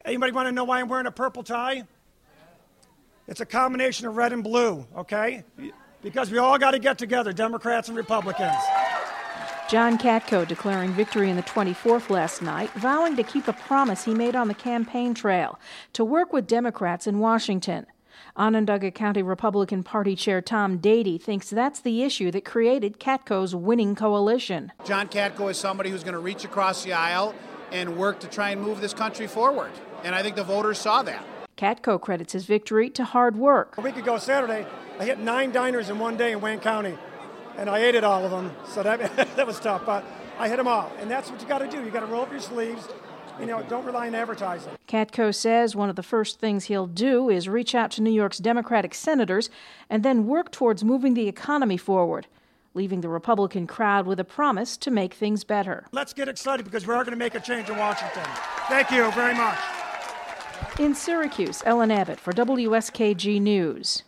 Anybody want to know why I'm wearing a purple tie? It's a combination of red and blue, okay? Because we all got to get together, Democrats and Republicans. John Katko declaring victory in the 24th last night, vowing to keep a promise he made on the campaign trail, to work with Democrats in Washington. Onondaga County Republican Party Chair Tom Dady thinks that's the issue that created Katko's winning coalition. John Katko is somebody who's going to reach across the aisle and work to try and move this country forward. And I think the voters saw that. Katko credits his victory to hard work. A week ago Saturday, I hit 9 diners in one day in Wayne County, and I ate at all of them, so that was tough, but I hit them all. And that's what you got to do. You got to roll up your sleeves. Don't rely on advertising. Katko says one of the first things he'll do is reach out to New York's Democratic senators and then work towards moving the economy forward, leaving the Republican crowd with a promise to make things better. Let's get excited because we are going to make a change in Washington. Thank you very much. In Syracuse, Ellen Abbott for WSKG News.